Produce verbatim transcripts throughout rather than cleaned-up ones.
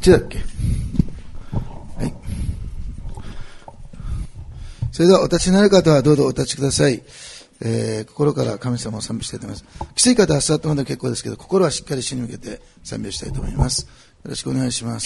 ちだっけ。はい。それではお立ちになる方はどうぞお立ちください。えー、心から神様を賛美したいと思います。きつい方は座ったまで結構ですけど、心はしっかり主に向けて賛美したいと思います。よろしくお願いします。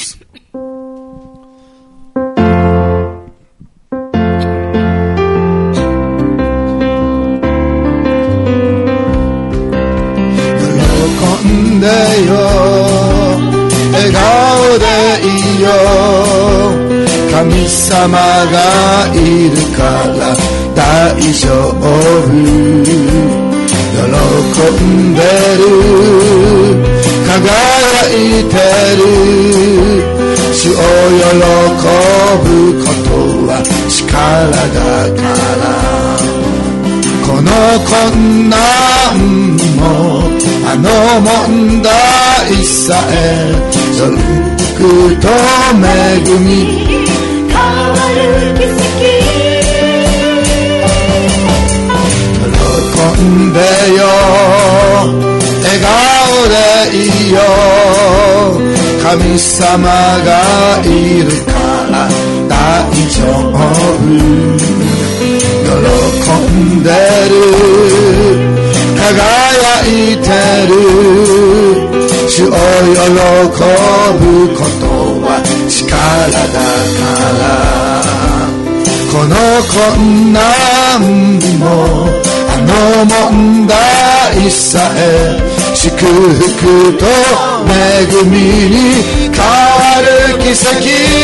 喜んでよ、笑顔でいいよ、神様がいるから大丈夫。喜んでる、輝いてる、主を喜ぶことは力だから、この困難もあの問題さえ祝福と恵み変わる奇跡、喜んでよ、笑顔でいいよ、神様がいるから大丈夫。喜んでる、輝いてる、主を喜ぶことは力だから、この困難もあの問題さえ祝福と恵みに変わる奇跡、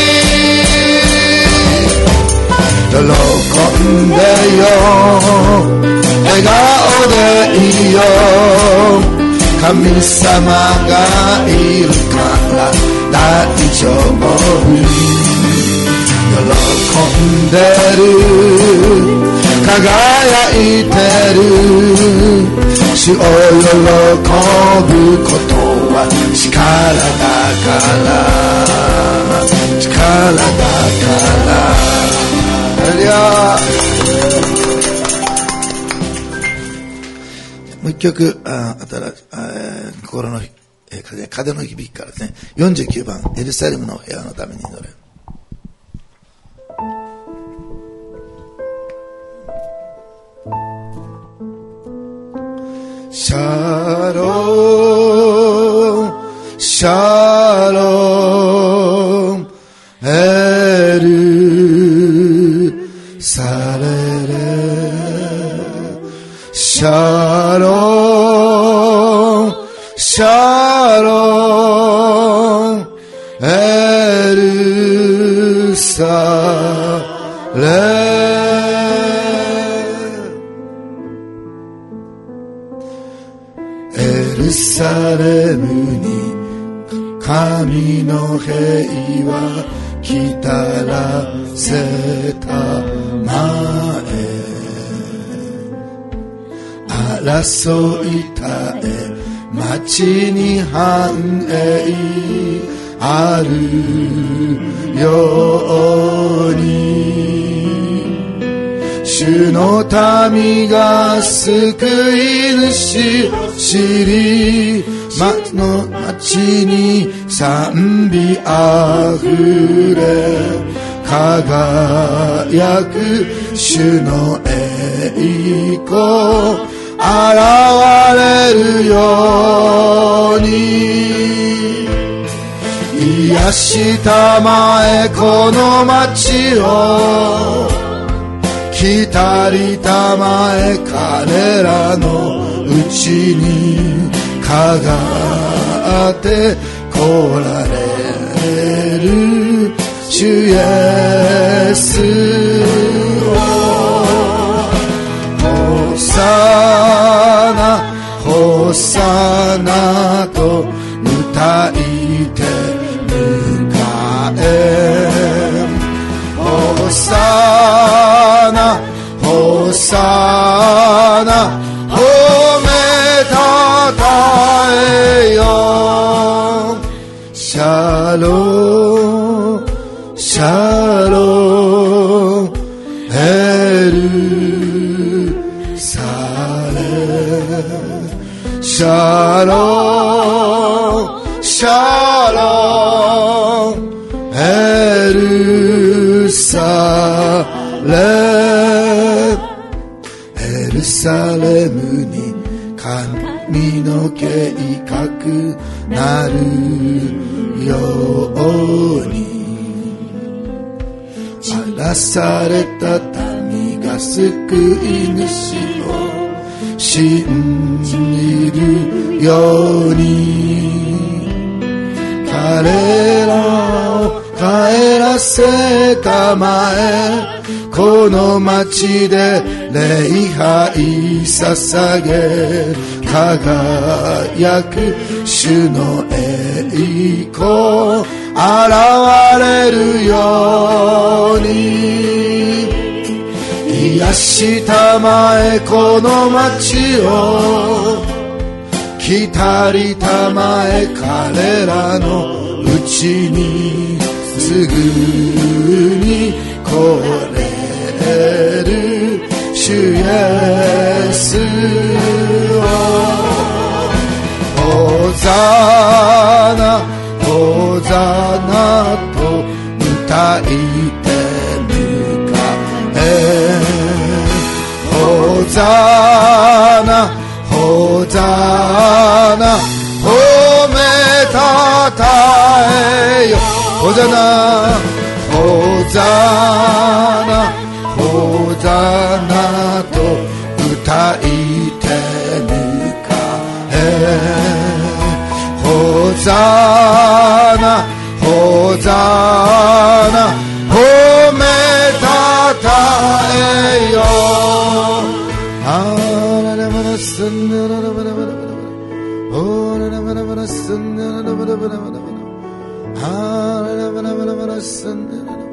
喜んでよ、笑顔でいいよ、神様がいるから大丈夫。喜んでる、輝いてる、主を喜ぶことは力だから、力だから。ハレルヤ。もう一曲、ああたらあ心の、えー、風の響きからですね、よんじゅうきゅうばん、エルサレムの平和のために祈れ。シャロー、シャロー、エルサレレ、シャロー、シャロー、エルサレレ、エルサレムに神の平和来たらせたまえ、争い絶え町に繁栄あるように、主の民が救い主を知り、町の町に賛美あふれ輝く主の栄光現れるように、癒したまえこの町を、来たりたまえ彼らのうちにかがって来られる主イエスを、ホサナホサナと歌いて迎え、ホサナホサナ褒めたたえよ、シャローシャローエルサレ、シャローシャロサレムに髪の計画なるように、荒らされた民が救い主を信じるように、彼らを帰らせたまえ、この街で礼拝捧げ、輝く主の栄光現れるように、癒したまえこの街を、来たりたまえ彼らのうちに、すぐに来れる主イエスを、ホザナホザナと歌いて迎え、ホザナホザナ褒めたたえよ、ホザナホザナホザナと歌いて迎え、ホザナホザナ褒めたたえよ、あららばらすんなららばらばらばらばら、おららばらばらすんなららばらばらばらばら、あららばらばらばらすんなららばらばら。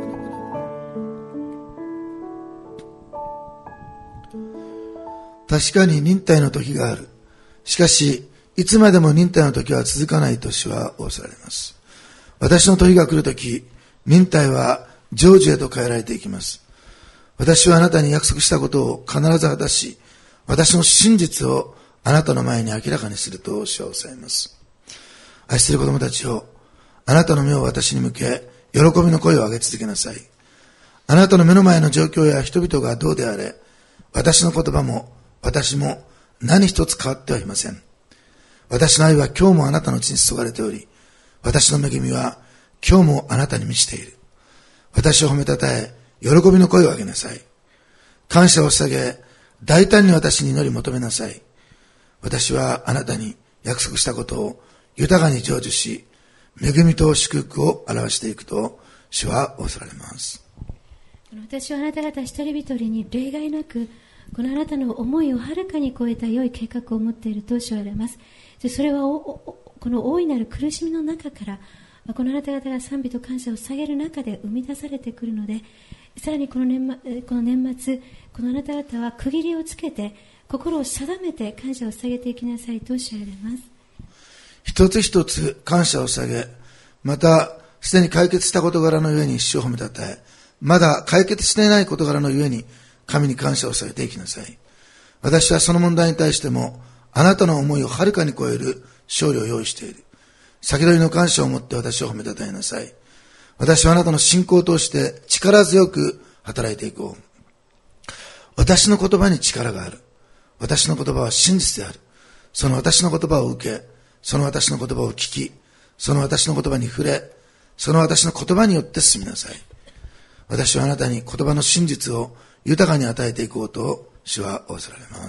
確かに忍耐の時がある。しかしいつまでも忍耐の時は続かないと主は仰せられます。私の時が来るとき、忍耐は成就へと変えられていきます。私はあなたに約束したことを必ず果たし、私の真実をあなたの前に明らかにすると主は仰せられます。愛する子供たちを、あなたの目を私に向け、喜びの声を上げ続けなさい。あなたの目の前の状況や人々がどうであれ、私の言葉も私も何一つ変わってはいません。私の愛は今日もあなたのうちに注がれており、私の恵みは今日もあなたに満ちている。私を褒めたたえ、喜びの声を上げなさい。感謝を捧げ、大胆に私に祈り求めなさい。私はあなたに約束したことを豊かに成就し、恵みと祝福を表していくと主は仰せられます。 私はあなた方一人一人に例外なく、このあなたの思いをはるかに超えた良い計画を持っていると主は言われます。それはおおこの大いなる苦しみの中から、このあなた方が賛美と感謝を捧げる中で生み出されてくるので、さらにこの 年, この年末、このあなた方は区切りをつけて、心を定めて感謝を捧げていきなさいと主は言われます。 一つ一つ感謝を捧げ、またすでに解決した事柄のゆえに主を褒めたたえ、まだ解決していない事柄のゆえに神に感謝を捧げていきなさい。私はその問題に対してもあなたの思いをはるかに超える勝利を用意している。先取りの感謝を持って私を褒めたたえなさい。私はあなたの信仰を通して力強く働いていこう。私の言葉に力がある。私の言葉は真実である。その私の言葉を受け、その私の言葉を聞き、その私の言葉に触れ、その私の言葉によって進みなさい。私はあなたに言葉の真実を豊かに与えていこうと主は仰せられます。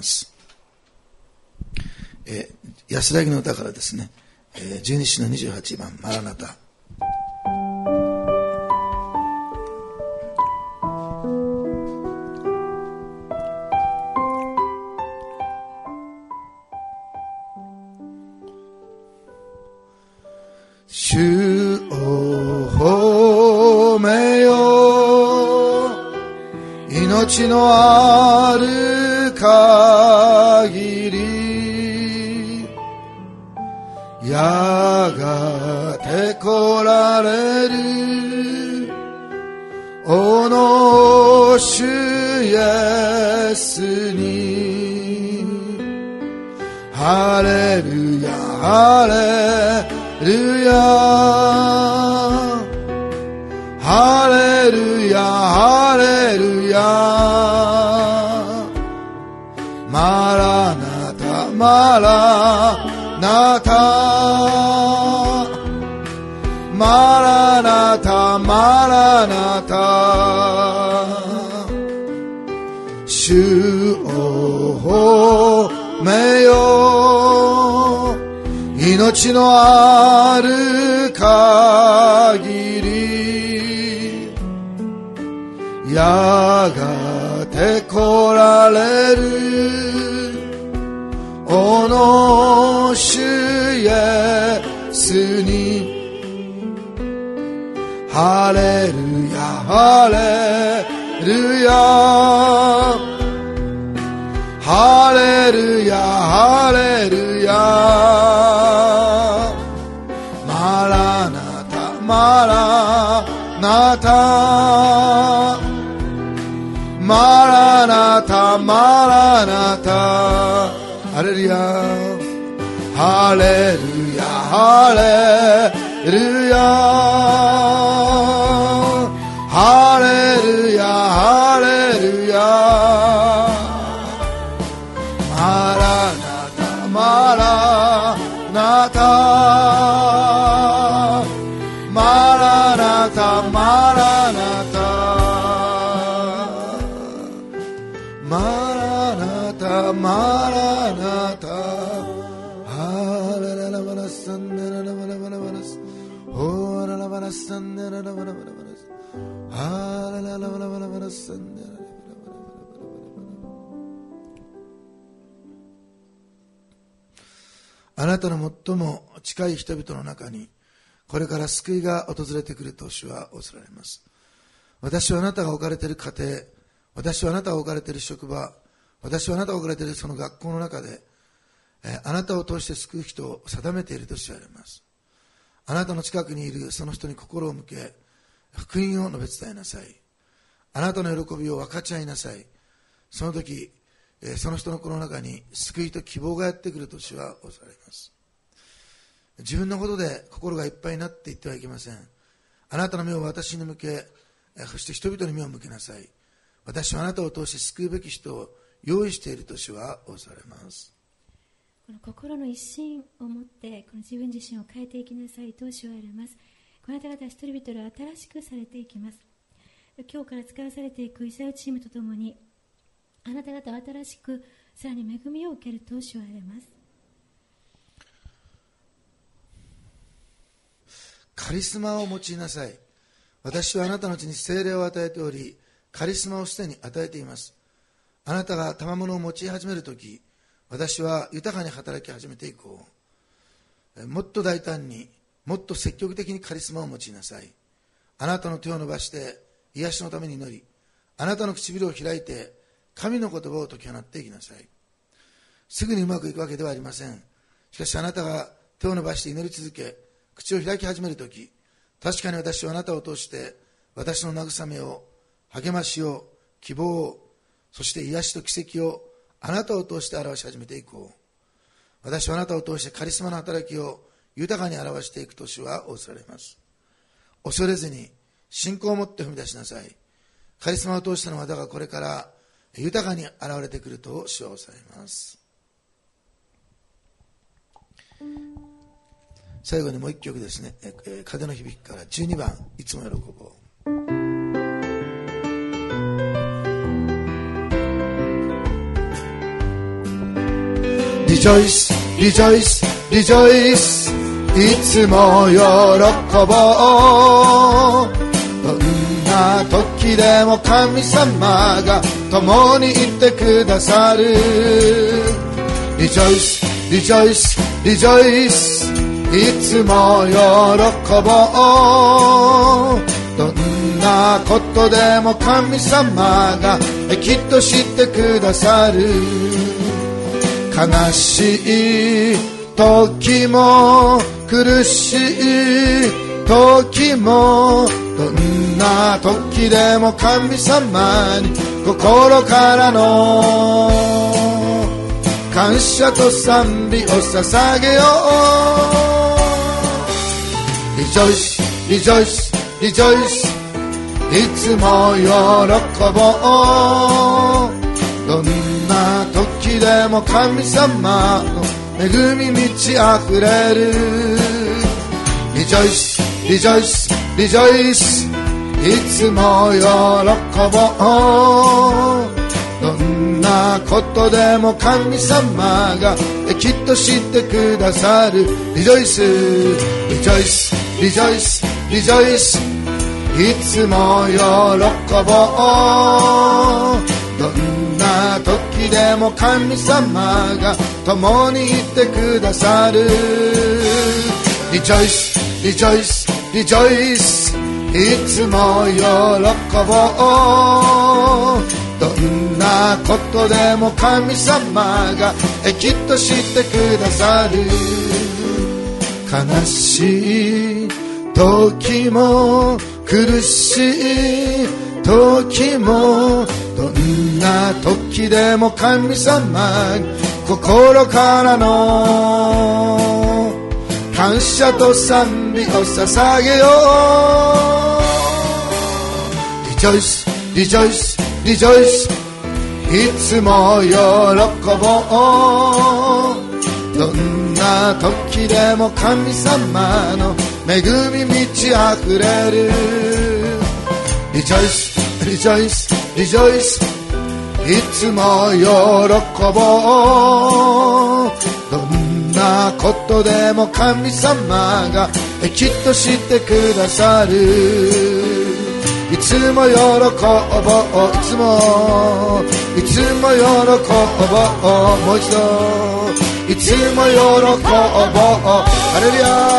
えー、安らぎの歌からですね、えー、十二詩のにじゅうはちばん、マラナタ。主を褒めよ、命のある限り、やがて来られるおの主イエスに、ハレルヤハレルヤハレルヤハレルヤ、 マラナタマラナタマラナタ主を褒めよ命のある限りやがて来られるおの主イエスにハレルヤハレルヤハレルヤハレルヤマラナタマラナタマラナタマラナタハレルヤハレルヤハレルヤハレルヤハレルヤマラナタマラナタマラナタマラナタマラナタマラナタハラララバラサンダララバラバラバラスホララバラサンダララバラバラバラスハラララバラバラバラサンダララバラバラバラバラ。あなたの最も近い人々の中にこれから救いが訪れてくると主はおっしゃられます。私はあなたが置かれている家庭、私はあなたが置かれている職場、私はあなたが置かれているその学校の中で、えあなたを通して救う人を定めていると知られます。あなたの近くにいるその人に心を向け、福音を述べ伝えなさい。あなたの喜びを分かち合いなさい。その時、えその人の心の中に救いと希望がやってくると主はおっしゃられます。自分のことで心がいっぱいになっていってはいけません。あなたの目を私に向け、そして人々に目を向けなさい。私はあなたを通して救うべき人を用意していると主はおっしゃられます。 この心の一心を持ってこの自分自身を変えていきなさいと主は言われます。この方々一人々が新しくされていきます。今日から使わされていくイスラエルチームとともにあなた方は新しくさらに恵みを受けると主は言われます。 カリスマを用いなさい。私はあなたのうちに聖霊を与えており、カリスマをすでに与えています。あなたが賜物を用い始めるとき、私は豊かに働き始めていこう。もっと大胆に、もっと積極的にカリスマを用いなさい。あなたの手を伸ばして癒しのために祈り、あなたの唇を開いて神の言葉を解き放っていきなさい。すぐにうまくいくわけではありません。しかしあなたが手を伸ばして祈り続け、口を開き始めるとき、確かに私はあなたを通して私の慰めを、励ましを、希望を、そして癒しと奇跡をあなたを通して表し始めていこう。私はあなたを通してカリスマの働きを豊かに表していくと主は仰せられます。恐れずに信仰を持って踏み出しなさい。カリスマを通しての技がこれから豊かに現れてくると主は仰せられます。最後にもう一曲ですね、風の響きからじゅうにばん、いつも喜ぼう。Rejoice, rejoice, rejoice いつも喜ぼう。どんな時でも神様が共にいてくださる。 Rejoice, rejoice, rejoice いつも喜ぼう。どんなことでも神様がきっと知ってくださる。悲しい時も苦しい時もどんな時でも神様に心からの感謝と賛美を捧げよう。 Rejoice, rejoice, rejoice いつも喜ぼう。どんな時ででも神様の恵み満ち溢れる。リジョイスリジョイスリジョイス、いつも喜ぼう。どんなことでも神様がきっと知ってくださる。リジョイスリジョイスリジョイスリジョイス、いつも喜ぼう。どんな時でも神様が共にいてくださる。リジョイスリジョイスリジョイス、いつも喜ぼう。どんなことでも神様がきっと知ってくださる。悲しい時も苦しい時も、どんな時でも神様に心からの感謝と賛美を捧げよう。リジョイスリジョイスリジョイス、いつも喜ぼう。どんな時でも神様の恵み満ち溢れる。リジョイスリジョイスリジョイス、いつも喜ぼう。どんなことでも神様がきっと知ってくださる。いつも喜ぼう、いつもいつも喜ぼう。もう一度、いつも喜ぼう。ハレル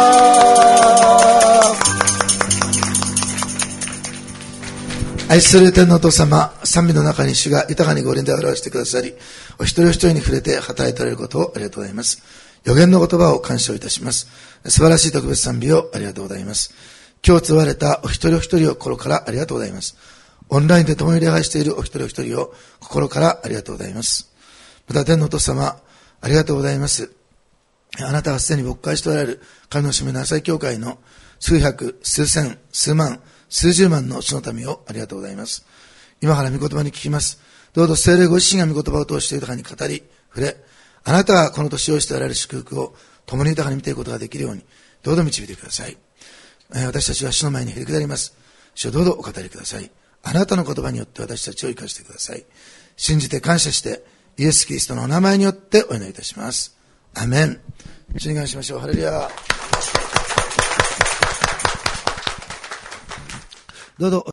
ヤ。愛する天のお父様、賛美の中に主が豊かにご臨で表してくださり、お一人お一人に触れて働いておられることをありがとうございます。予言の言葉を感謝いたします。素晴らしい特別賛美をありがとうございます。今日集われたお一人お一人を心からありがとうございます。オンラインで共に礼拝しているお一人お一人を心からありがとうございます。また天のお父様、ありがとうございます。あなたがすでに牧会しておられる神のしもべの朝日教会の数百、数千、数万、数十万の主の民をありがとうございます。今から御言葉に聞きます。どうぞ聖霊ご自身が御言葉を通して豊かに語り、触れ、あなたがこの年をしておられる祝福を共に豊かに見ていくことができるように、どうぞ導いてください。私たちは主の前にへりくだります。主をどうぞお語りください。あなたの言葉によって私たちを生かしてください。信じて感謝して、イエス・キリストのお名前によってお祈りいたします。アメン。主に感謝しましょう。ハレルヤ。どうぞ。